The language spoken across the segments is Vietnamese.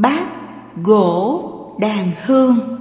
bát, gỗ, đàn hương.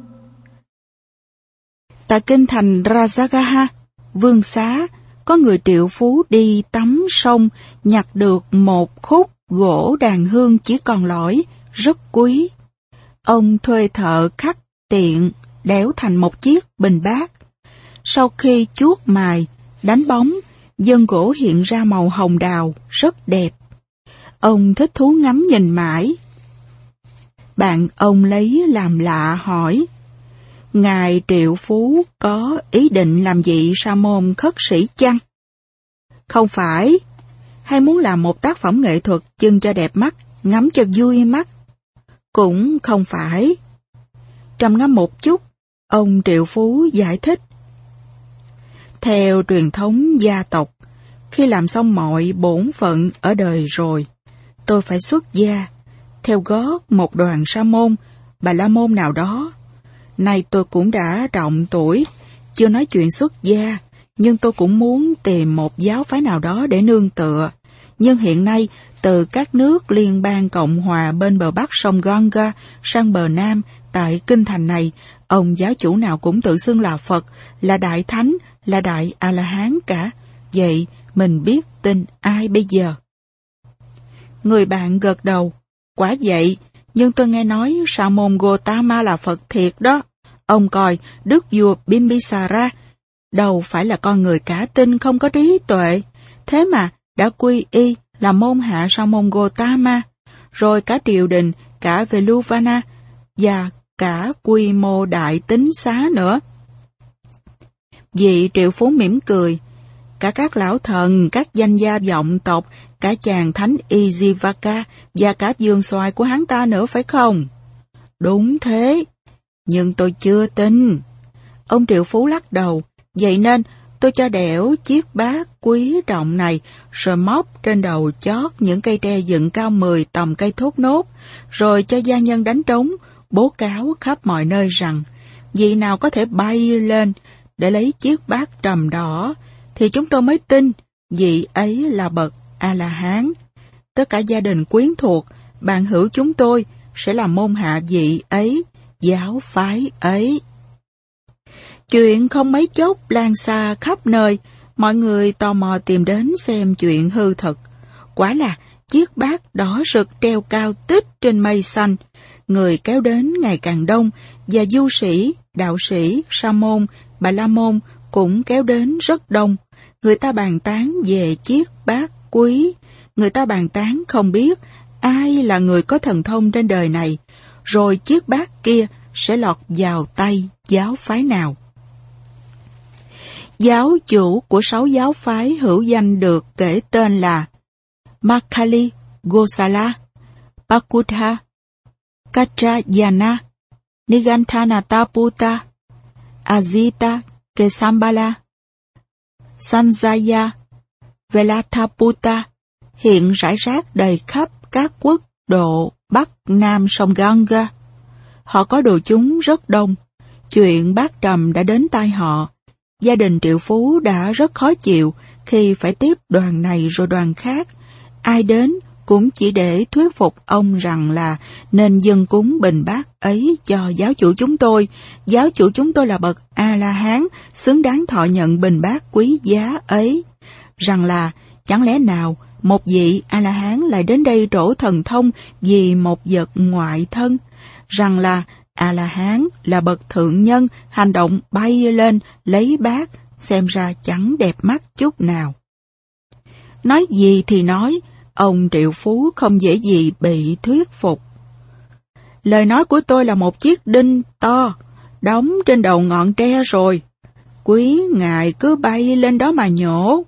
Tại kinh thành Rajagaha, vương xá, có người triệu phú đi tắm sông nhặt được một khúc gỗ đàn hương chỉ còn lõi, rất quý. Ông thuê thợ khắc tiện đẽo thành một chiếc bình bát. Sau khi chuốt mài, đánh bóng, vân gỗ hiện ra màu hồng đào, rất đẹp. Ông thích thú ngắm nhìn mãi. Bạn ông lấy làm lạ hỏi: Ngài triệu phú có ý định làm vị sa môn khất sĩ chăng? Không phải. Hay muốn làm một tác phẩm nghệ thuật trưng cho đẹp mắt, ngắm cho vui mắt? Cũng không phải. Trầm ngâm một chút, ông triệu phú giải thích. Theo truyền thống gia tộc, khi làm xong mọi bổn phận ở đời rồi, tôi phải xuất gia, theo gót một đoàn sa môn, bà la môn nào đó. Nay tôi cũng đã trọng tuổi, chưa nói chuyện xuất gia, nhưng tôi cũng muốn tìm một giáo phái nào đó để nương tựa. Nhưng hiện nay, từ các nước liên bang Cộng hòa bên bờ bắc sông Ganga sang bờ nam, tại kinh thành này, ông giáo chủ nào cũng tự xưng là Phật, là Đại Thánh, là Đại A-la-hán cả. Vậy mình biết tin ai bây giờ? Người bạn gật đầu. Quả vậy, nhưng tôi nghe nói Sa môn Gotama là Phật thiệt đó. Ông coi, đức vua Bimbisara đâu phải là con người cả tin không có trí tuệ, thế mà đã quy y là môn hạ Sa môn Gotama, rồi cả triều đình, cả Veluvana và cả quy mô đại tín xá nữa. Vị triệu phú mỉm cười. Cả các lão thần, các danh gia vọng tộc, cả chàng thánh Ijivaka và cả vườn xoài của hắn ta nữa phải không? Đúng thế, nhưng tôi chưa tin. Ông triệu phú lắc đầu. Vậy nên tôi cho đẽo chiếc bát quý trọng này, rồi móc trên đầu chót những cây tre dựng cao 10 tầm cây thốt nốt, rồi cho gia nhân đánh trống, bố cáo khắp mọi nơi rằng vị nào có thể bay lên để lấy chiếc bát trầm đỏ, thì chúng tôi mới tin vị ấy là bậc A-la-hán. Tất cả gia đình quyến thuộc, bạn hữu chúng tôi sẽ làm môn hạ vị ấy, giáo phái ấy. Chuyện không mấy chốc lan xa khắp nơi, mọi người tò mò tìm đến xem chuyện hư thật. Quả là chiếc bát đỏ rực treo cao tích trên mây xanh, người kéo đến ngày càng đông, và du sĩ, đạo sĩ, sa môn, bà la môn cũng kéo đến rất đông. Người ta bàn tán về chiếc bát quý, người ta bàn tán không biết ai là người có thần thông trên đời này, rồi chiếc bát kia sẽ lọt vào tay giáo phái nào. Giáo chủ của 6 giáo phái hữu danh được kể tên là Makkhali Gosala, Pakudha, Kaccayana, Niganthanataputta, Ajita Kesambala, Sanjaya, Velathaputta, hiện rải rác đầy khắp các quốc độ Bắc Nam sông Ganga. Họ có đồ chúng rất đông. Chuyện bát trầm đã đến tai họ. Gia đình triệu phú đã rất khó chịu khi phải tiếp đoàn này rồi đoàn khác. Ai đến cũng chỉ để thuyết phục ông rằng là nên dâng cúng bình bát ấy cho giáo chủ chúng tôi. Giáo chủ chúng tôi là bậc A-la-hán, xứng đáng thọ nhận bình bát quý giá ấy. Rằng là chẳng lẽ nào một vị A-la-hán lại đến đây trổ thần thông vì một vật ngoại thân? Rằng là A-la-hán là bậc thượng nhân, hành động bay lên lấy bát, xem ra chẳng đẹp mắt chút nào. Nói gì thì nói, ông triệu phú không dễ gì bị thuyết phục. Lời nói của tôi là một chiếc đinh to, đóng trên đầu ngọn tre rồi. Quý ngài cứ bay lên đó mà nhổ.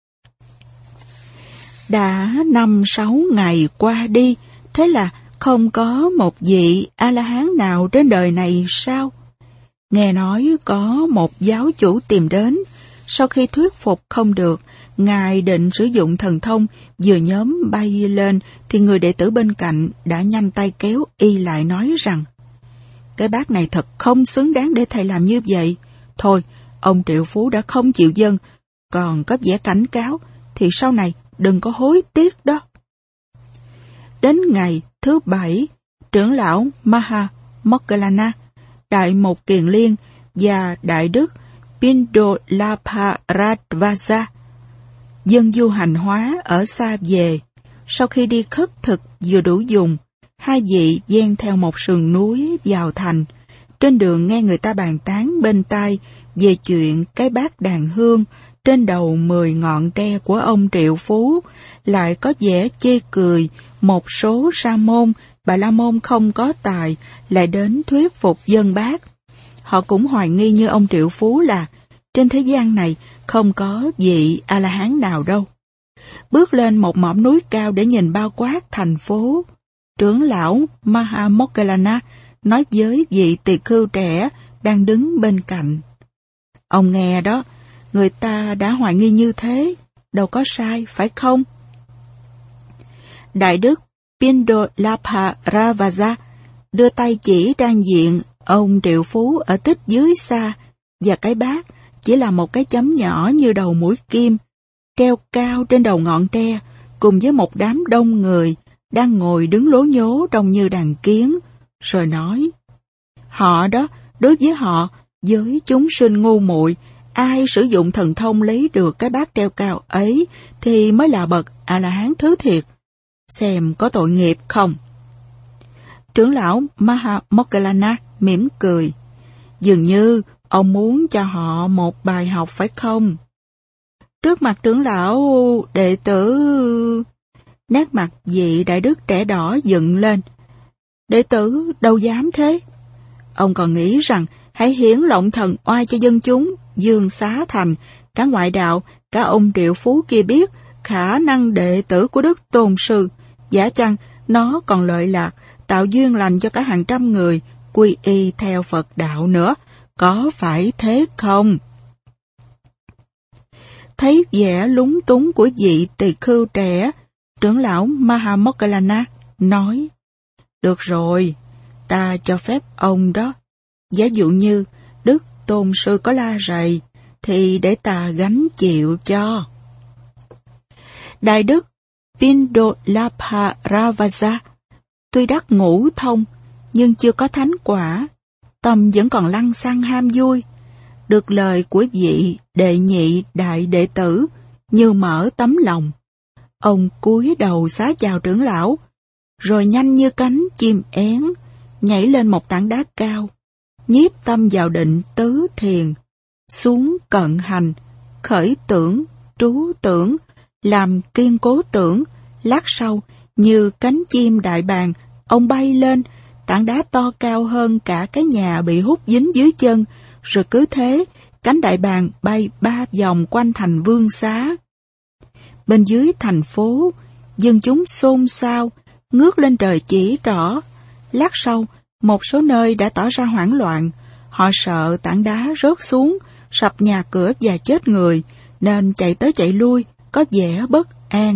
Đã 5-6 ngày qua đi, thế là không có một vị A-la-hán nào trên đời này sao? Nghe nói có một giáo chủ tìm đến, sau khi thuyết phục không được, ngài định sử dụng thần thông, vừa nhóm bay lên thì người đệ tử bên cạnh đã nhanh tay kéo y lại nói rằng: cái bát này thật không xứng đáng để thầy làm như vậy. Thôi, ông triệu phú đã không chịu dâng, còn có vẻ cảnh cáo, thì sau này đừng có hối tiếc đó. Đến ngày thứ 7, trưởng lão Maha Moggallana, Đại Mục Kiền Liên và Đại Đức Pindolapharadvaja dân du hành hóa ở xa về. Sau khi đi khất thực vừa đủ dùng, hai vị ven theo một sườn núi vào thành. Trên đường nghe người ta bàn tán bên tai về chuyện cái bát đàn hương trên đầu 10 ngọn tre của ông Triệu Phú, lại có vẻ chê cười một số sa môn, bà la môn không có tài lại đến thuyết phục dân bác. Họ cũng hoài nghi như ông Triệu Phú là trên thế gian này không có vị A-la-hán nào đâu. Bước lên một mỏm núi cao để nhìn bao quát thành phố, trưởng lão Maha Moggallana nói với vị tỳ khưu trẻ đang đứng bên cạnh. Ông nghe đó, người ta đã hoài nghi như thế, đâu có sai, phải không? Đại đức Pindolapharadvaja đưa tay chỉ trang diện ông Triệu Phú ở tích dưới xa, và cái bát chỉ là một cái chấm nhỏ như đầu mũi kim, treo cao trên đầu ngọn tre, cùng với một đám đông người đang ngồi đứng lố nhố trông như đàn kiến, rồi nói: họ đó, đối với họ, với chúng sinh ngu muội, ai sử dụng thần thông lấy được cái bát treo cao ấy thì mới là bậc A-la-hán thứ thiệt. Xem có tội nghiệp không? Trưởng lão Maha Moggallana mỉm cười. Dường như ông muốn cho họ một bài học phải không? Trước mặt trưởng lão, đệ tử... Nét mặt vị đại đức trẻ đỏ dựng lên. Đệ tử đâu dám thế. Ông còn nghĩ rằng hãy hiển lộng thần oai cho dân chúng, dương xá thành, cả ngoại đạo, cả ông Triệu Phú kia biết khả năng đệ tử của Đức Tôn Sư. Giả chăng nó còn lợi lạc, tạo duyên lành cho cả hàng trăm người quy y theo Phật đạo nữa. Có phải thế không? Thấy vẻ lúng túng của vị tỳ khưu trẻ, trưởng lão Maha Moggallana nói: được rồi, ta cho phép ông đó. Giả dụ như Đức Tôn Sư có la rầy, thì để ta gánh chịu cho. Đại đức Pindolapharadvaja tuy đắc ngũ thông, nhưng chưa có thánh quả, tâm vẫn còn lăng xăng ham vui. Được lời của vị đệ nhị đại đệ tử, như mở tấm lòng. Ông cúi đầu xá chào trưởng lão, rồi nhanh như cánh chim én, nhảy lên một tảng đá cao, nhiếp tâm vào định tứ thiền, xuống cận hành, khởi tưởng, trú tưởng, làm kiên cố tưởng. Lát sau, như cánh chim đại bàng, ông bay lên, tảng đá to cao hơn cả cái nhà bị hút dính dưới chân, rồi cứ thế, cánh đại bàng bay 3 vòng quanh thành Vương Xá. Bên dưới thành phố, dân chúng xôn xao, ngước lên trời chỉ trỏ. Lát sau, một số nơi đã tỏ ra hoảng loạn. Họ sợ tảng đá rớt xuống, sập nhà cửa và chết người, nên chạy tới chạy lui, có vẻ bất an.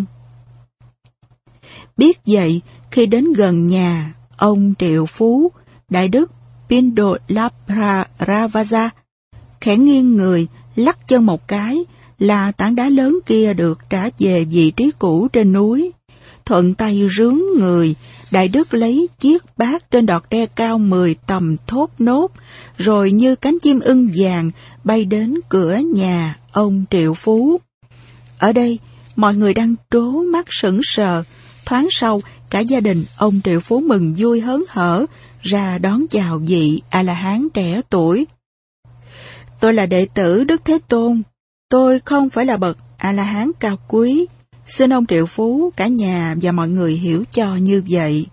Biết vậy, khi đến gần nhà ông Triệu Phú, đại đức Pindolapharadvaja khẽ nghiêng người, lắc chân một cái, là tảng đá lớn kia được trả về vị trí cũ trên núi. Thuận tay rướn người, đại đức lấy chiếc bát trên đọt tre cao 10 tầm thốt nốt, rồi như cánh chim ưng vàng bay đến cửa nhà ông Triệu Phú. Ở đây, mọi người đang trố mắt sững sờ. Thoáng sau, cả gia đình ông Triệu Phú mừng vui hớn hở ra đón chào vị A-la-hán trẻ tuổi. Tôi là đệ tử Đức Thế Tôn. Tôi không phải là bậc A-la-hán cao quý. Xin ông Triệu Phú, cả nhà và mọi người hiểu cho như vậy.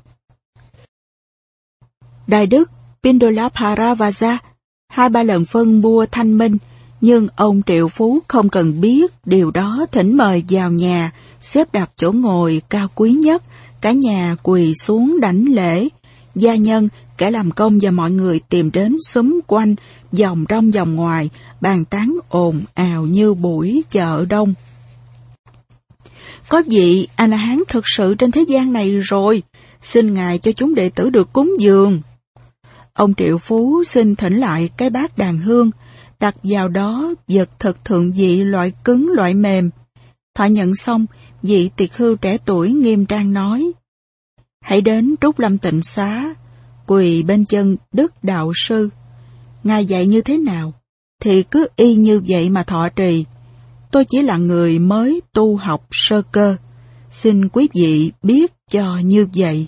Đại đức Pindolapharadvaja 2-3 lần phân bua thanh minh, nhưng ông Triệu Phú không cần biết điều đó, thỉnh mời vào nhà, xếp đặt chỗ ngồi cao quý nhất, cả nhà quỳ xuống đảnh lễ. Gia nhân, kẻ làm công và mọi người tìm đến xúm quanh, vòng trong vòng ngoài, bàn tán ồn ào như buổi chợ đông. Có vị A-la-hán thực sự trên thế gian này rồi, xin Ngài cho chúng đệ tử được cúng dường. Ông Triệu Phú xin thỉnh lại cái bát đàn hương, đặt vào đó vật thực thượng vị loại cứng loại mềm. Thọ nhận xong, vị tỳ khưu trẻ tuổi nghiêm trang nói: hãy đến Trúc Lâm Tịnh Xá, quỳ bên chân Đức Đạo Sư. Ngài dạy như thế nào, thì cứ y như vậy mà thọ trì. Tôi chỉ là người mới tu học sơ cơ, xin quý vị biết cho như vậy.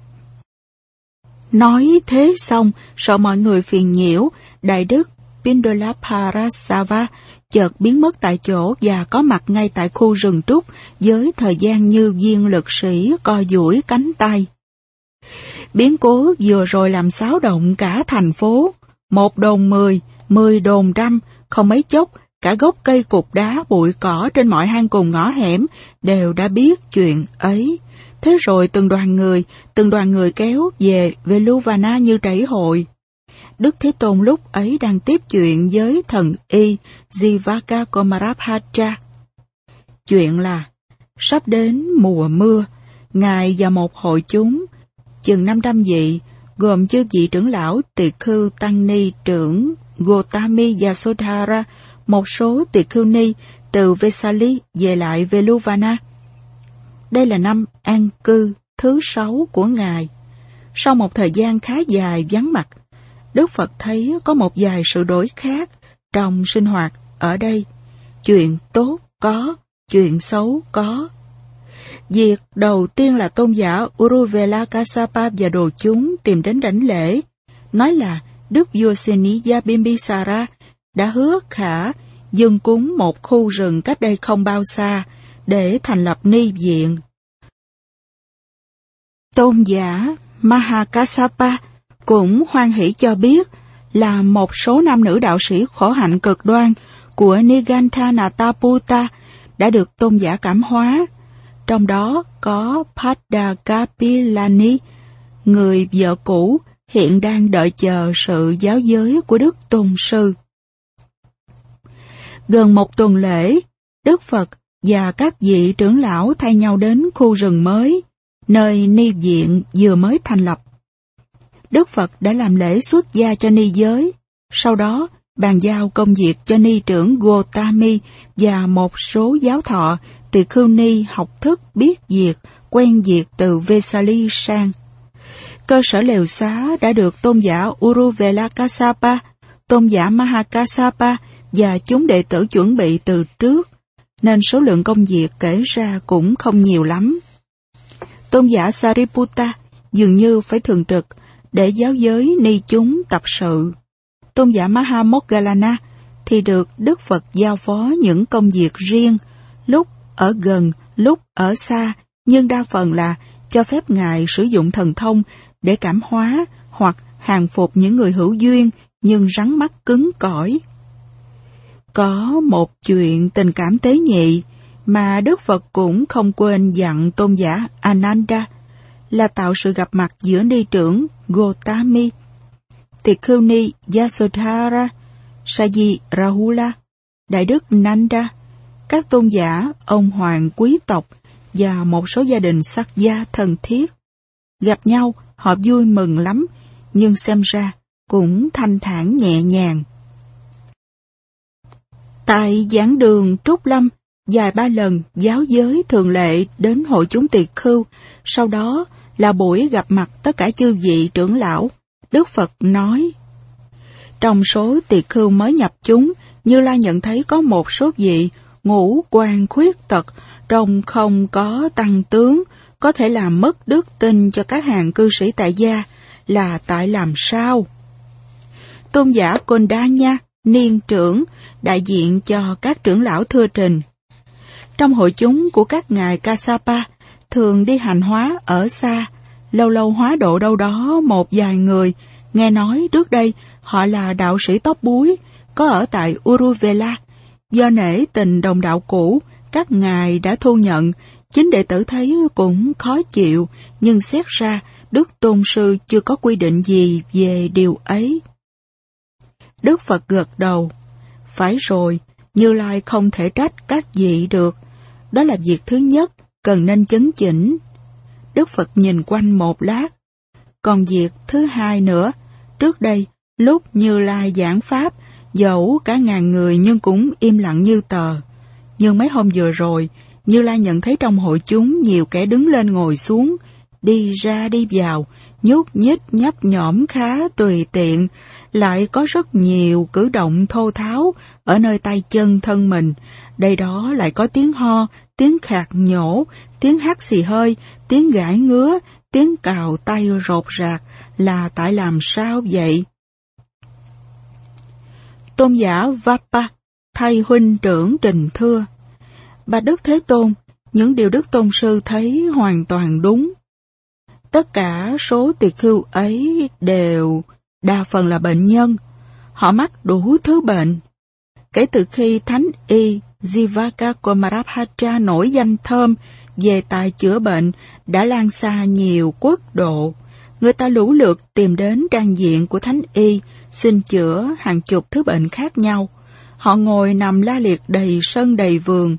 Nói thế xong, sợ mọi người phiền nhiễu, Đại Đức Pindolaparasava chợt biến mất tại chỗ và có mặt ngay tại khu rừng trúc với thời gian như viên lực sĩ co duỗi cánh tay. Biến cố vừa rồi làm xáo động cả thành phố. 1 đồn 10, 10 đồn 100, không mấy chốc, cả gốc cây cục đá bụi cỏ trên mọi hang cùng ngõ hẻm đều đã biết chuyện ấy. Thế rồi từng đoàn người kéo về Veluvana như trảy hội. Đức Thế Tôn lúc ấy đang tiếp chuyện với thần y Jivaka Komarabhaja. Chuyện là, sắp đến mùa mưa, Ngài và một hội chúng, chừng 500 vị, gồm chư vị trưởng lão tỳ khưu tăng ni trưởng Gotami Yasodhara, một số tỳ khưu ni từ Vesali về lại Veluvana. Đây là năm an cư thứ 6 của Ngài. Sau một thời gian khá dài vắng mặt, Đức Phật thấy có một vài sự đổi khác trong sinh hoạt ở đây. Chuyện tốt có, chuyện xấu có. Việc đầu tiên là tôn giả Uruvela Kassapa và đồ chúng tìm đến đảnh lễ, nói là Đức vua Seniya Bimbisara đã hứa khả dâng cúng một khu rừng cách đây không bao xa để thành lập ni viện. Tôn giả Mahakassapa cũng hoan hỷ cho biết là một số nam nữ đạo sĩ khổ hạnh cực đoan của Niganthanataputta đã được tôn giả cảm hóa. Trong đó có Paddakapilani, người vợ cũ hiện đang đợi chờ sự giáo giới của Đức Tôn Sư. Gần một tuần lễ, Đức Phật và các vị trưởng lão thay nhau đến khu rừng mới, nơi ni viện vừa mới thành lập. Đức Phật đã làm lễ xuất gia cho ni giới, sau đó bàn giao công việc cho ni trưởng Gotami và một số giáo thọ tỳ khưu ni học thức biết việc, quen việc từ Vesali sang. Cơ sở lều xá đã được tôn giả Uruvela Kassapa, tôn giả Mahakassapa và chúng đệ tử chuẩn bị từ trước, nên số lượng công việc kể ra cũng không nhiều lắm. Tôn giả Sariputta dường như phải thường trực để giáo giới ni chúng tập sự. Tôn giả Mahamoggallana thì được Đức Phật giao phó những công việc riêng, lúc ở gần, lúc ở xa, nhưng đa phần là cho phép Ngài sử dụng thần thông để cảm hóa hoặc hàng phục những người hữu duyên nhưng rắn mắt cứng cỏi. Có một chuyện tình cảm tế nhị mà Đức Phật cũng không quên dặn tôn giả Ananda là tạo sự gặp mặt giữa ni trưởng Gotami, tỳ khưu ni Yasodhara, Saji Rahula, Đại Đức Nanda, các tôn giả, ông hoàng quý tộc và một số gia đình sắc gia thân thiết. Gặp nhau, họ vui mừng lắm, nhưng xem ra cũng thanh thản nhẹ nhàng. Tại giảng đường Trúc Lâm, vài ba lần giáo giới thường lệ đến hội chúng tỳ khưu, sau đó là buổi gặp mặt tất cả chư vị trưởng lão. Đức Phật nói, trong số tỳ khưu mới nhập chúng, Như Lai nhận thấy có một số vị ngũ quan khuyết tật, trông không có tăng tướng, có thể làm mất đức tin cho các hàng cư sĩ tại gia, là tại làm sao? Tôn giả Kondanya, niên trưởng, đại diện cho các trưởng lão thưa trình. Trong hội chúng của các ngài Kassapa, thường đi hành hóa ở xa, lâu lâu hóa độ đâu đó một vài người, nghe nói trước đây họ là đạo sĩ tóc búi, có ở tại Uruvela. Do nể tình đồng đạo cũ, các ngài đã thu nhận, chính đệ tử thấy cũng khó chịu, nhưng xét ra Đức Tôn Sư chưa có quy định gì về điều ấy. Đức Phật gật đầu, phải rồi, Như Lai không thể trách các vị được, đó là việc thứ nhất, cần nên chấn chỉnh. Đức Phật nhìn quanh một lát, còn việc thứ hai nữa, trước đây, lúc Như Lai giảng Pháp, dẫu cả ngàn người nhưng cũng im lặng như tờ. Nhưng mấy hôm vừa rồi, Như Lai nhận thấy trong hội chúng nhiều kẻ đứng lên ngồi xuống, đi ra đi vào, nhúc nhích nhấp nhổm khá tùy tiện, lại có rất nhiều cử động thô tháo ở nơi tay chân thân mình. Đây đó lại có tiếng ho, tiếng khạc nhổ, tiếng hắt xì hơi, tiếng gãi ngứa, tiếng cào tay rột rạc, là tại làm sao vậy? Tôn giả Vapa thay huynh trưởng trình thưa: Bạch Đức Thế Tôn, những điều Đức Tôn Sư thấy hoàn toàn đúng. Tất cả số tỳ khưu ấy đều đa phần là bệnh nhân. Họ mắc đủ thứ bệnh. Kể từ khi Thánh Y Jivaka Kumarabhaja nổi danh thơm về tài chữa bệnh đã lan xa nhiều quốc độ, người ta lũ lượt tìm đến trang diện của Thánh Y xin chữa hàng chục thứ bệnh khác nhau. Họ ngồi nằm la liệt đầy sân đầy vườn.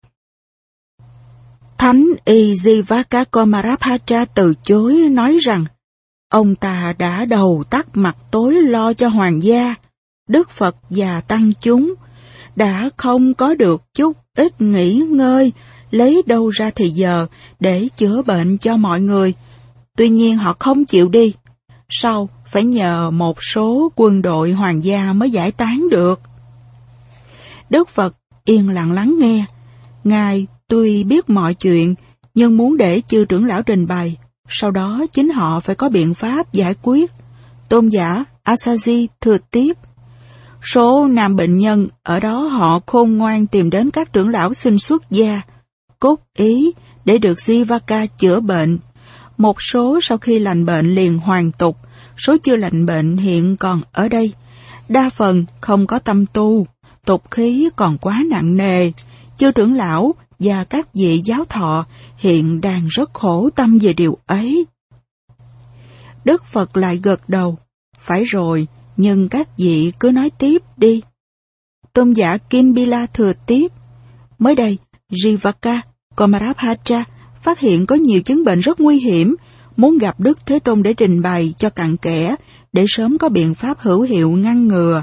Thánh Y Jivaka Kumarabhaja từ chối, nói rằng ông ta đã đầu tắt mặt tối lo cho hoàng gia, Đức Phật và tăng chúng, đã không có được chút ít nghỉ ngơi, lấy đâu ra thì giờ để chữa bệnh cho mọi người. Tuy nhiên họ không chịu đi, sau phải nhờ một số quân đội hoàng gia mới giải tán được. Đức Phật yên lặng lắng nghe. Ngài tuy biết mọi chuyện, nhưng muốn để chư trưởng lão trình bày, sau đó chính họ phải có biện pháp giải quyết. Tôn giả Asaji thừa tiếp: số nam bệnh nhân ở đó họ khôn ngoan tìm đến các trưởng lão xin xuất gia, cốt ý để được Jivaka chữa bệnh. Một số sau khi lành bệnh liền hoàn tục, số chưa lành bệnh hiện còn ở đây. Đa phần không có tâm tu, tục khí còn quá nặng nề. Chư trưởng lão và các vị giáo thọ hiện đang rất khổ tâm về điều ấy. Đức Phật lại gật đầu: phải rồi, nhưng các vị cứ nói tiếp đi. Tôn giả Kimbila thừa tiếp: mới đây, Jivaka Kumarabhaja phát hiện có nhiều chứng bệnh rất nguy hiểm, muốn gặp Đức Thế Tôn để trình bày cho cặn kẽ, để sớm có biện pháp hữu hiệu ngăn ngừa.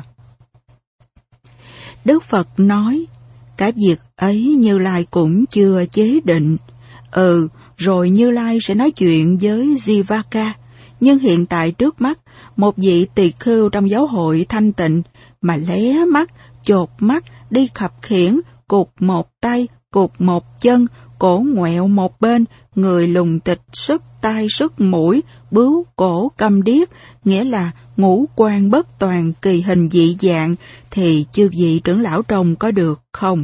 Đức Phật nói: cả việc ấy Như Lai cũng chưa chế định. Rồi Như Lai sẽ nói chuyện với Jivaka, nhưng hiện tại trước mắt, một vị tỳ khưu trong giáo hội thanh tịnh mà lé mắt, chột mắt, đi khập khiễng, cụt một tay, cụt một chân, cổ ngoẹo một bên, người lùng tịch, sức tai sức mũi, bướu cổ câm điếc, nghĩa là ngũ quan bất toàn, kỳ hình dị dạng, thì chư vị trưởng lão trông có được không?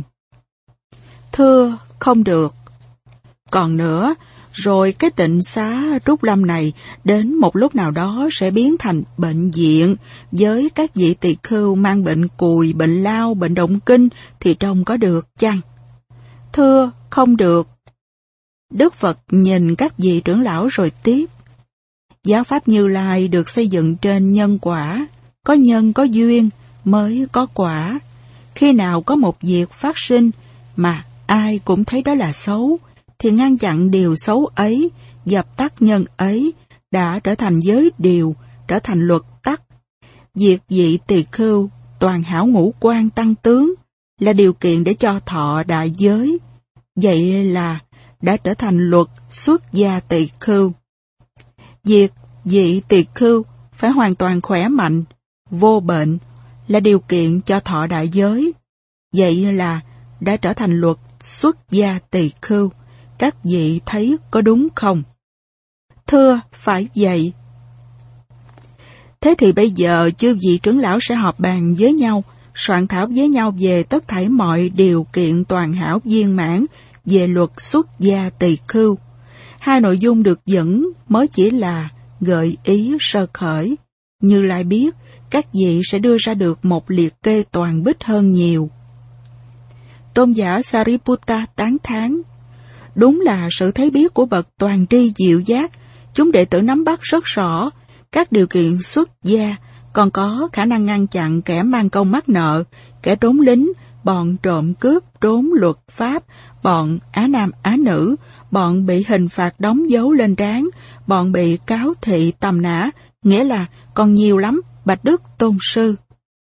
Thưa, không được. Còn nữa, rồi cái tịnh xá Trúc Lâm này đến một lúc nào đó sẽ biến thành bệnh viện với các vị tỳ khưu mang bệnh cùi, bệnh lao, bệnh động kinh thì trông có được chăng? Thưa, không được. Đức Phật nhìn các vị trưởng lão rồi tiếp: giáo pháp Như Lai được xây dựng trên nhân quả, có nhân có duyên mới có quả. Khi nào có một việc phát sinh mà ai cũng thấy đó là xấu, thì ngăn chặn điều xấu ấy, dập tắt nhân ấy, đã trở thành giới điều, trở thành luật tắc. Việc vị tỳ khưu toàn hảo ngũ quan tăng tướng là điều kiện để cho thọ đại giới. Vậy là đã trở thành luật xuất gia tỳ khưu. Việc vị tỳ khưu phải hoàn toàn khỏe mạnh, vô bệnh là điều kiện cho thọ đại giới. Vậy là đã trở thành luật xuất gia tỳ khưu. Các vị thấy có đúng không? Thưa, phải vậy. Thế thì bây giờ chư vị trưởng lão sẽ họp bàn với nhau, soạn thảo với nhau về tất thảy mọi điều kiện toàn hảo viên mãn về luật xuất gia tỳ khưu. Hai nội dung được dẫn mới chỉ là gợi ý sơ khởi. Như Lai biết, các vị sẽ đưa ra được một liệt kê toàn bích hơn nhiều. Tôn giả Sariputta tán thán: đúng là sự thấy biết của bậc toàn tri diệu giác, chúng đệ tử nắm bắt rất rõ các điều kiện xuất gia, còn có khả năng ngăn chặn kẻ mang công mắc nợ, kẻ trốn lính, bọn trộm cướp, trốn luật pháp, bọn á nam á nữ, bọn bị hình phạt đóng dấu lên trán, bọn bị cáo thị tầm nã, nghĩa là còn nhiều lắm, bạch Đức Tôn Sư.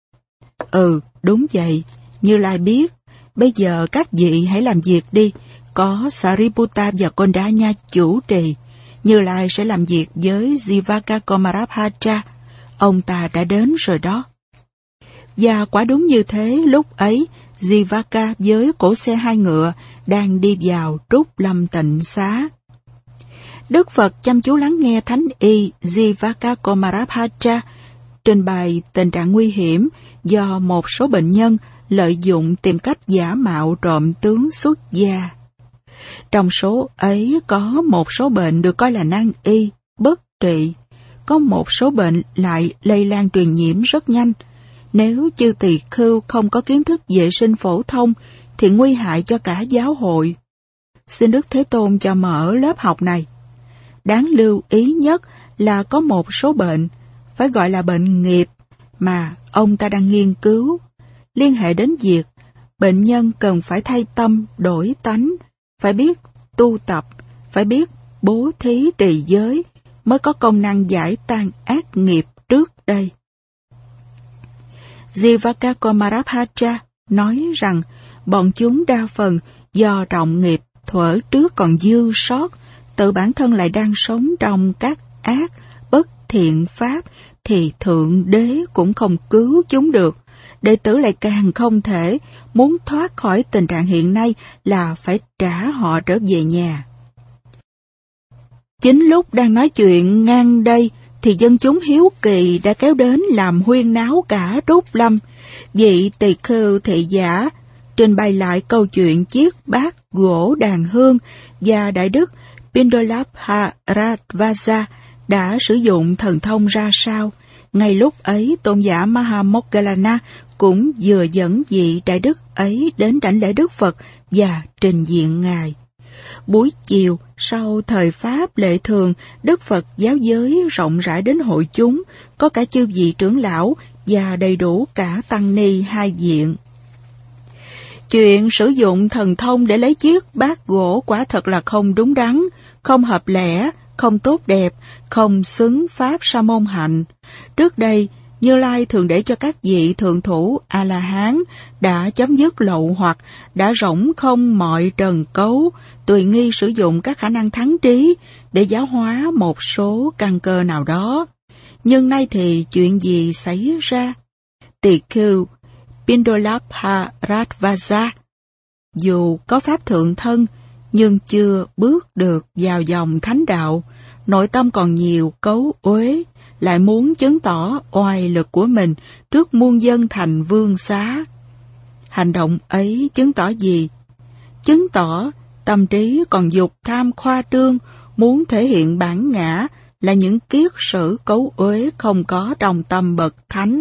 Đúng vậy, Như Lai biết. Bây giờ các vị hãy làm việc đi, có Sariputta và Kondanya chủ trì. Như Lai sẽ làm việc với Jivaka Kumarabhaja. Ông ta đã đến rồi đó. Và quả đúng như thế, lúc ấy, Jivaka với cỗ xe 2 ngựa đang đi vào Trúc Lâm Tịnh Xá. Đức Phật chăm chú lắng nghe Thánh y Jivaka Kumarabhaja trình bày tình trạng nguy hiểm do một số bệnh nhân lợi dụng tìm cách giả mạo trộm tướng xuất gia. Trong số ấy có một số bệnh được coi là nan y, bất trị. Có một số bệnh lại lây lan truyền nhiễm rất nhanh. Nếu chư tỳ khưu không có kiến thức vệ sinh phổ thông thì nguy hại cho cả giáo hội. Xin Đức Thế Tôn cho mở lớp học này. Đáng lưu ý nhất là có một số bệnh, phải gọi là bệnh nghiệp, mà ông ta đang nghiên cứu, liên hệ đến việc bệnh nhân cần phải thay tâm đổi tánh, phải biết tu tập, phải biết bố thí trì giới mới có công năng giải tan ác nghiệp trước đây. Jivaka Kumarabhaja nói rằng bọn chúng đa phần do trọng nghiệp thuở trước còn dư sót, tự bản thân lại đang sống trong các ác, bất thiện pháp, thì Thượng Đế cũng không cứu chúng được. Đệ tử lại càng không thể, muốn thoát khỏi tình trạng hiện nay là phải trả họ trở về nhà. Chính lúc đang nói chuyện ngang đây, thì dân chúng hiếu kỳ đã kéo đến làm huyên náo cả Trúc Lâm. Vị tỳ khưu thị giả trình bày lại câu chuyện chiếc bát gỗ đàn hương và Đại đức Pindolabha Ratvaja đã sử dụng thần thông ra sao. Ngay lúc ấy, tôn giả Mahamoggallana cũng vừa dẫn vị Đại đức ấy đến đảnh lễ Đức Phật và trình diện Ngài. Buổi chiều, sau thời Pháp lệ thường, Đức Phật giáo giới rộng rãi đến hội chúng, có cả chư vị trưởng lão và đầy đủ cả tăng ni 2 viện. Chuyện sử dụng thần thông để lấy chiếc bát gỗ quả thật là không đúng đắn, không hợp lẽ, không tốt đẹp, không xứng pháp sa môn hạnh. Trước đây, Như Lai thường để cho các vị thượng thủ A-la-hán đã chấm dứt lậu hoặc đã rỗng không mọi trần cấu, tùy nghi sử dụng các khả năng thắng trí để giáo hóa một số căn cơ nào đó. Nhưng nay thì chuyện gì xảy ra? Tỳ khưu Pindolabha Ratvaja dù có pháp thượng thân nhưng chưa bước được vào dòng thánh đạo, nội tâm còn nhiều cấu uế, lại muốn chứng tỏ oai lực của mình trước muôn dân thành vương xá. Hành động ấy chứng tỏ gì? Chứng tỏ tâm trí còn dục tham khoa trương, muốn thể hiện bản ngã là những kiết sử cấu uế không có trong tâm bậc thánh.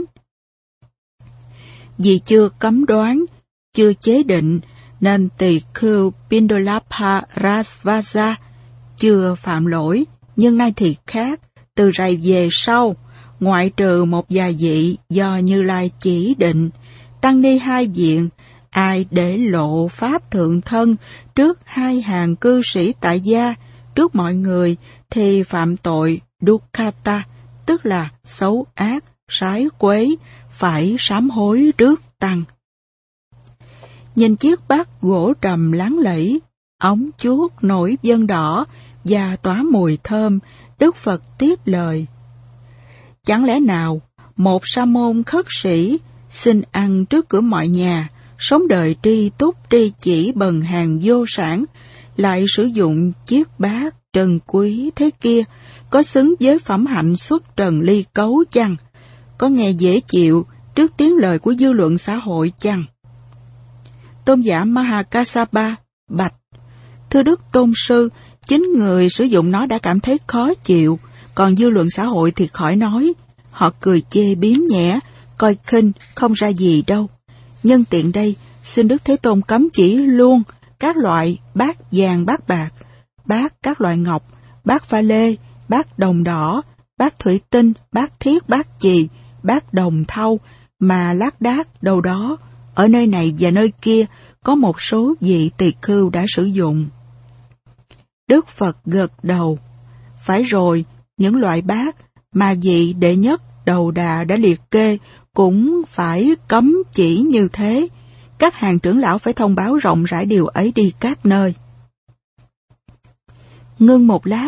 Vì chưa cấm đoán, chưa chế định, nên tỳ khưu Pindolabha Ratvaja chưa phạm lỗi, nhưng nay thì khác, từ rày về sau, ngoại trừ một vài vị do Như Lai chỉ định, tăng ni 2 viện, ai để lộ pháp thượng thân trước 2 hàng cư sĩ tại gia, trước mọi người, thì phạm tội Dukkata, tức là xấu ác, sái quấy, phải sám hối trước tăng. Nhìn chiếc bát gỗ trầm láng lẫy, ống chuốt nổi vân đỏ và tỏa mùi thơm, Đức Phật tiếp lời. Chẳng lẽ nào một sa môn khất sĩ xin ăn trước cửa mọi nhà, sống đời tri túc tri chỉ bần hàng vô sản, lại sử dụng chiếc bát trân quý thế kia, có xứng với phẩm hạnh xuất trần ly cấu chăng? Có nghe dễ chịu trước tiếng lời của dư luận xã hội chăng? Tôn giả Mahakassapa bạch: Thưa Đức Tôn Sư, chính người sử dụng nó đã cảm thấy khó chịu, còn dư luận xã hội thì khỏi nói. Họ cười chê biếm nhẹ, coi khinh, không ra gì đâu. Nhân tiện đây, xin Đức Thế Tôn cấm chỉ luôn các loại bát vàng bát bạc, bát các loại ngọc, bát pha lê, bát đồng đỏ, bát thủy tinh, bát thiết, bát chì, bát đồng thau, mà lác đác đâu đó, ở nơi này và nơi kia, có một số vị tỳ khưu đã sử dụng. Đức Phật gật đầu. Phải rồi, những loại bát mà vị đệ nhất đầu đà đã liệt kê cũng phải cấm chỉ như thế. Các hàng trưởng lão phải thông báo rộng rãi điều ấy đi các nơi. Ngưng một lát,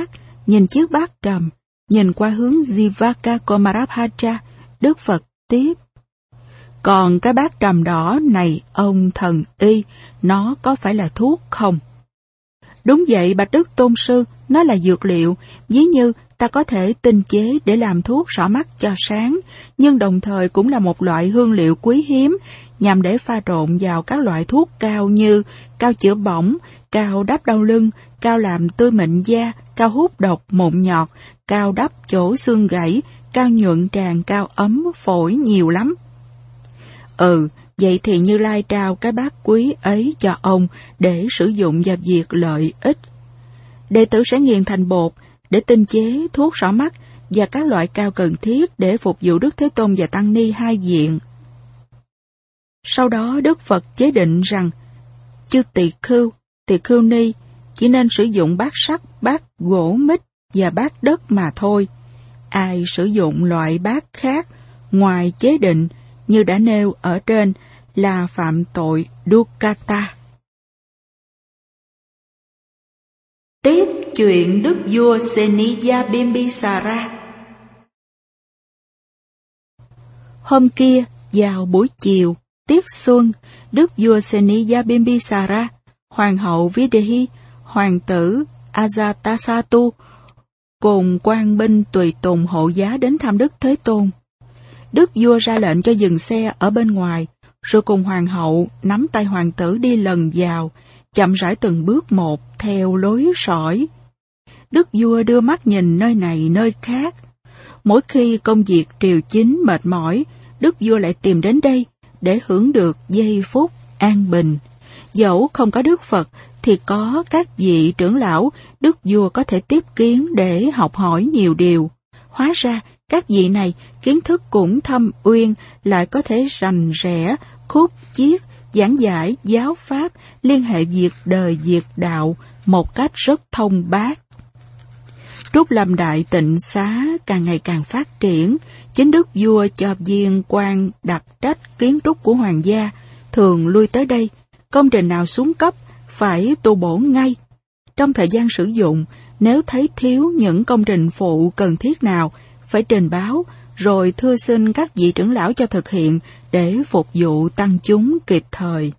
nhìn chiếc bát trầm, nhìn qua hướng Jivaka Komarabhaja, Đức Phật tiếp. Còn cái bát trầm đỏ này, ông thần y, nó có phải là thuốc không? Đúng vậy, bạch Đức Tôn Sư, nó là dược liệu, ví như ta có thể tinh chế để làm thuốc xỏ mắt cho sáng, nhưng đồng thời cũng là một loại hương liệu quý hiếm, nhằm để pha trộn vào các loại thuốc cao như cao chữa bỏng, cao đắp đau lưng, cao làm tươi mịn da, cao hút độc mụn nhọt, cao đắp chỗ xương gãy, cao nhuận tràng, cao ấm phổi, nhiều lắm. Vậy thì Như Lai trao cái bát quý ấy cho ông để sử dụng vào việc lợi ích. Đệ tử sẽ nghiền thành bột để tinh chế thuốc xỏ mắt và các loại cao cần thiết để phục vụ Đức Thế Tôn và Tăng Ni hai viện. Sau đó Đức Phật chế định rằng, chư tỳ khưu ni chỉ nên sử dụng bát sắt, bát gỗ mít và bát đất mà thôi. Ai sử dụng loại bát khác ngoài chế định như đã nêu ở trên là phạm tội Dukkata. Tiếp chuyện Đức vua Seniya Bimbisara. Hôm kia, vào buổi chiều, tiết xuân, Đức vua Seniya Bimbisara, Hoàng hậu Videhi, Hoàng tử Ajatasattu, cùng quan binh tùy tùng hộ giá đến thăm Đức Thế Tôn. Đức vua ra lệnh cho dừng xe ở bên ngoài, rồi cùng hoàng hậu nắm tay hoàng tử đi lần vào, chậm rãi từng bước một theo lối sỏi. Đức vua đưa mắt nhìn nơi này nơi khác. Mỗi khi công việc triều chính mệt mỏi, Đức vua lại tìm đến đây để hưởng được giây phút an bình. Dẫu không có Đức Phật thì có các vị trưởng lão Đức vua có thể tiếp kiến để học hỏi nhiều điều. Hóa ra các vị này kiến thức cũng thâm uyên, lại có thể rành rẽ, khúc chiết, giảng giải giáo pháp, liên hệ việc đời việc đạo một cách rất thông bát. Trúc Lâm Đại Tịnh Xá càng ngày càng phát triển, chính Đức vua cho viên quan đặc trách kiến trúc của hoàng gia thường lui tới đây. Công trình nào xuống cấp phải tu bổ ngay. Trong thời gian sử dụng, nếu thấy thiếu những công trình phụ cần thiết nào, phải trình báo, rồi thưa xin các vị trưởng lão cho thực hiện để phục vụ tăng chúng kịp thời.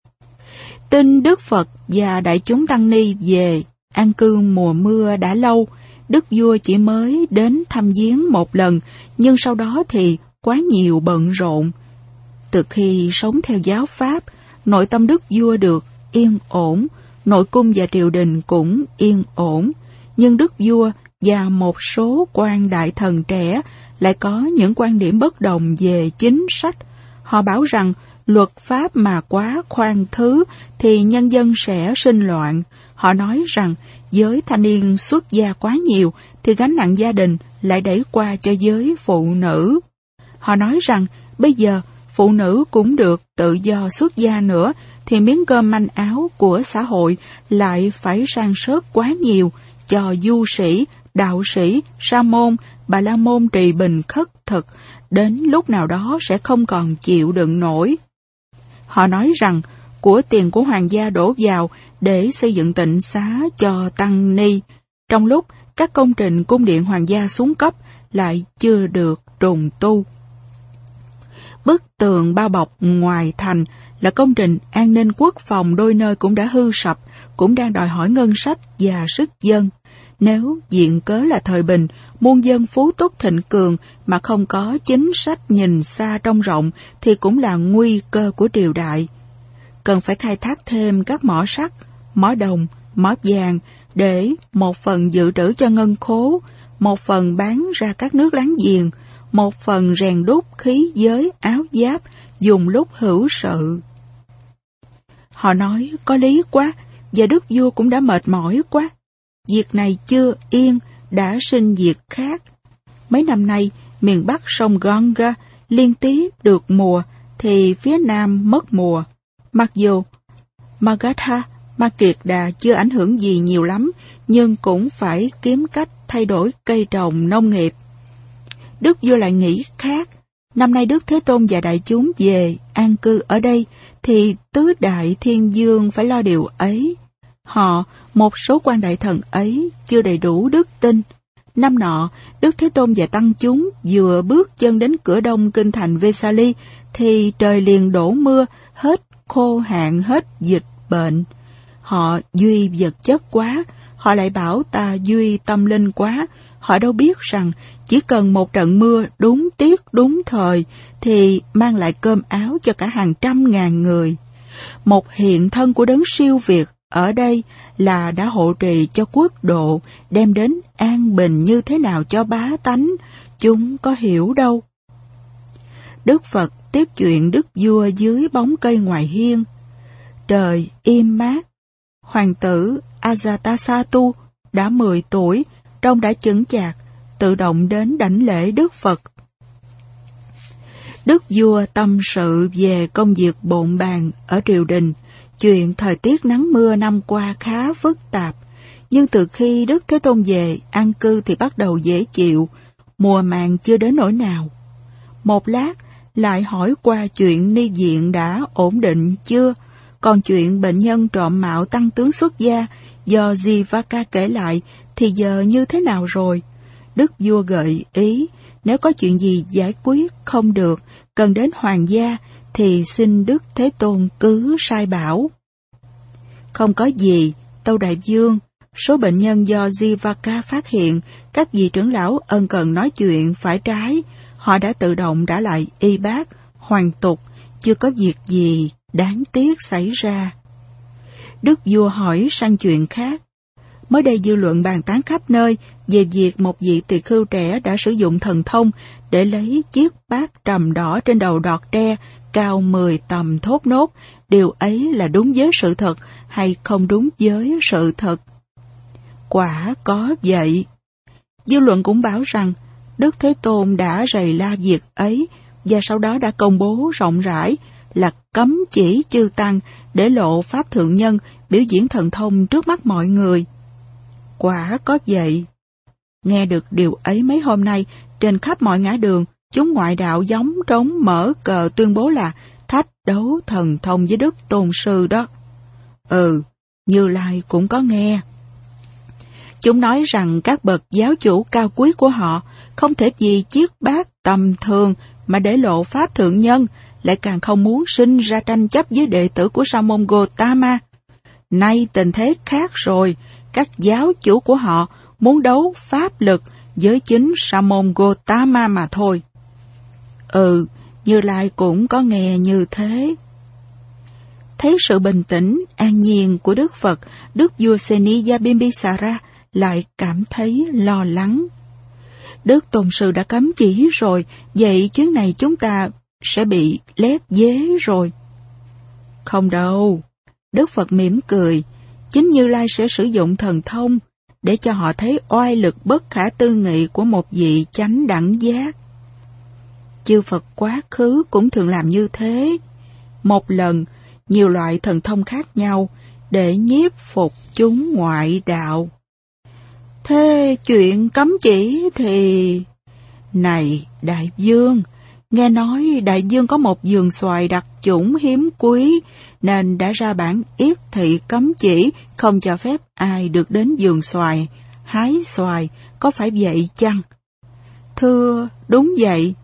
Tin Đức Phật và đại chúng tăng ni về an cư mùa mưa đã lâu. Đức vua chỉ mới đến thăm viếng một lần, nhưng sau đó thì quá nhiều bận rộn. Từ khi sống theo giáo pháp, nội tâm Đức vua được yên ổn, nội cung và triều đình cũng yên ổn, nhưng Đức vua và một số quan đại thần trẻ lại có những quan điểm bất đồng về chính sách. Họ bảo rằng luật pháp mà quá khoan thứ thì nhân dân sẽ sinh loạn. Họ nói rằng giới thanh niên xuất gia quá nhiều thì gánh nặng gia đình lại đẩy qua cho giới phụ nữ. Họ nói rằng bây giờ phụ nữ cũng được tự do xuất gia nữa thì miếng cơm manh áo của xã hội lại phải san sớt quá nhiều cho du sĩ, đạo sĩ, sa môn, bà la môn trì bình khất thực, đến lúc nào đó sẽ không còn chịu đựng nổi. Họ nói rằng của tiền của hoàng gia đổ vào để xây dựng tịnh xá cho tăng ni, trong lúc các công trình cung điện hoàng gia xuống cấp lại chưa được trùng tu. Bức tường bao bọc ngoài thành là công trình an ninh quốc phòng đôi nơi cũng đã hư sập, cũng đang đòi hỏi ngân sách và sức dân. Nếu viện cớ là thời bình, muôn dân phú túc thịnh cường mà không có chính sách nhìn xa trông rộng thì cũng là nguy cơ của triều đại. Cần phải khai thác thêm các mỏ sắt, mỏ đồng, mỏ vàng để một phần dự trữ cho ngân khố, một phần bán ra các nước láng giềng, một phần rèn đúc khí giới áo giáp dùng lúc hữu sự. Họ nói có lý quá, và đức vua cũng đã mệt mỏi quá. Việc này chưa yên, đã sinh việc khác. Mấy năm nay, miền Bắc sông Ganga liên tiếp được mùa, thì phía Nam mất mùa. Mặc dù Magadha, Ma Kiệt Đà chưa ảnh hưởng gì nhiều lắm, nhưng cũng phải kiếm cách thay đổi cây trồng nông nghiệp. Đức vua lại nghĩ khác. Năm nay Đức Thế Tôn và đại chúng về an cư ở đây, thì tứ đại thiên vương phải lo điều ấy. Họ, một số quan đại thần ấy, chưa đầy đủ đức tin. Năm nọ, Đức Thế Tôn và tăng chúng vừa bước chân đến cửa đông kinh thành Vesali, thì trời liền đổ mưa, hết khô hạn, hết dịch bệnh. Họ duy vật chất quá, họ lại bảo ta duy tâm linh quá. Họ đâu biết rằng chỉ cần một trận mưa đúng tiết đúng thời thì mang lại cơm áo cho cả hàng trăm ngàn người. Một hiện thân của đấng siêu việt ở đây là đã hộ trì cho quốc độ, đem đến an bình như thế nào cho bá tánh, chúng có hiểu đâu. Đức Phật tiếp chuyện đức vua dưới bóng cây ngoài hiên. Trời im mát. Hoàng tử Ajatasattu đã 10 tuổi, trông đã chững chạc, tự động đến đảnh lễ Đức Phật. Đức vua tâm sự về công việc bộn bàng ở triều đình. Chuyện thời tiết nắng mưa năm qua khá phức tạp, nhưng từ khi Đức Thế Tôn về an cư thì bắt đầu dễ chịu, mùa màng chưa đến nỗi nào. Một lát lại hỏi qua chuyện ni viện đã ổn định chưa, còn chuyện bệnh nhân trộm mạo tăng tướng xuất gia do Jivaka kể lại thì giờ như thế nào rồi? Đức vua gợi ý, nếu có chuyện gì giải quyết không được, cần đến hoàng gia, thì xin Đức Thế Tôn cứ sai bảo. Không có gì, tâu đại vương, số bệnh nhân do Jivaka phát hiện, các vị trưởng lão ân cần nói chuyện phải trái, họ đã tự động trả lại y bác, hoàn tục, chưa có việc gì đáng tiếc xảy ra. Đức vua hỏi sang chuyện khác. Mới đây dư luận bàn tán khắp nơi về việc một vị tỳ khưu trẻ đã sử dụng thần thông để lấy chiếc bát trầm đỏ trên đầu đọt tre cao 10 tầm thốt nốt. Điều ấy là đúng với sự thật hay không đúng với sự thật? Quả có vậy. Dư luận cũng bảo rằng Đức Thế Tôn đã rầy la việc ấy và sau đó đã công bố rộng rãi là cấm chỉ chư tăng để lộ pháp thượng nhân biểu diễn thần thông trước mắt mọi người. Quả có vậy. Nghe được điều ấy mấy hôm nay, trên khắp mọi ngã đường, chúng ngoại đạo giống trống mở cờ tuyên bố là thách đấu thần thông với Đức Tôn Sư đó. Như Lai cũng có nghe. Chúng nói rằng các bậc giáo chủ cao quý của họ không thể vì chiếc bát tầm thường mà để lộ pháp thượng nhân, lại càng không muốn sinh ra tranh chấp với đệ tử của Sa môn Gotama. Nay tình thế khác rồi, các giáo chủ của họ muốn đấu pháp lực với chính Sa môn Gotama mà thôi. Như Lai cũng có nghe như thế. Thấy sự bình tĩnh, an nhiên của Đức Phật, Đức vua Seniya Bimbisara lại cảm thấy lo lắng. Đức Tôn Sư đã cấm chỉ rồi, vậy chuyến này chúng ta sẽ bị lép vế rồi. Không đâu, Đức Phật mỉm cười, chính Như Lai sẽ sử dụng thần thông để cho họ thấy oai lực bất khả tư nghị của một vị chánh đẳng giác. Chư Phật quá khứ cũng thường làm như thế. Một lần, nhiều loại thần thông khác nhau để nhiếp phục chúng ngoại đạo. Thế chuyện cấm chỉ thì... Này đại vương, nghe nói đại vương có một vườn xoài đặc chủng hiếm quý, nên đã ra bản yết thị cấm chỉ không cho phép ai được đến vườn xoài, hái xoài, có phải vậy chăng? Thưa, đúng vậy.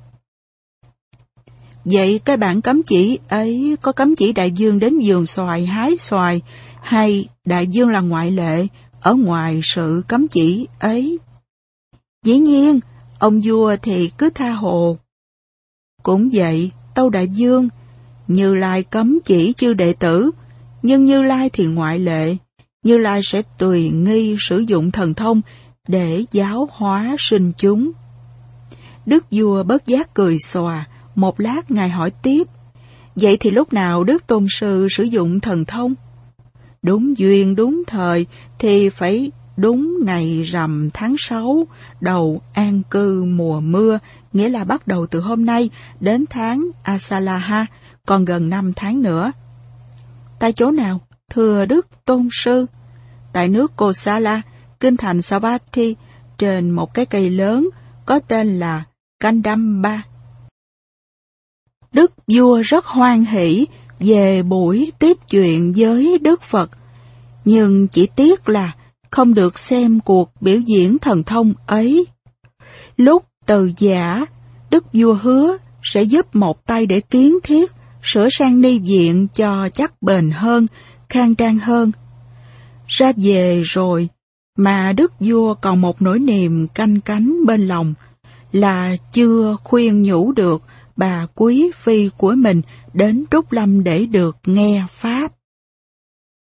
Vậy cái bản cấm chỉ ấy có cấm chỉ đại vương đến vườn xoài hái xoài, hay đại vương là ngoại lệ ở ngoài sự cấm chỉ ấy? Dĩ nhiên, ông vua thì cứ tha hồ. Cũng vậy, tâu đại vương, Như Lai cấm chỉ chư đệ tử, nhưng Như Lai thì ngoại lệ. Như Lai sẽ tùy nghi sử dụng thần thông để giáo hóa sinh chúng. Đức vua bất giác cười xòa, một lát ngài hỏi tiếp, vậy thì lúc nào Đức Tôn Sư sử dụng thần thông? Đúng duyên đúng thời thì phải đúng ngày rằm tháng 6, đầu an cư mùa mưa, nghĩa là bắt đầu từ hôm nay đến tháng Asalaha, còn gần 5 tháng nữa. Tại chỗ nào, thưa Đức Tôn Sư? Tại nước Kosala, kinh thành Savatthi, trên một cái cây lớn có tên là Kandamba. Đức vua rất hoan hỷ về buổi tiếp chuyện với Đức Phật. nhưng chỉ tiếc là không được xem cuộc biểu diễn thần thông ấy. Lúc từ giã, đức vua hứa sẽ giúp một tay để kiến thiết, sửa sang ni viện cho chắc bền hơn, khang trang hơn. Ra về rồi, mà đức vua còn một nỗi niềm canh cánh bên lòng, là chưa khuyên nhủ được bà quý phi của mình đến Trúc Lâm để được nghe pháp.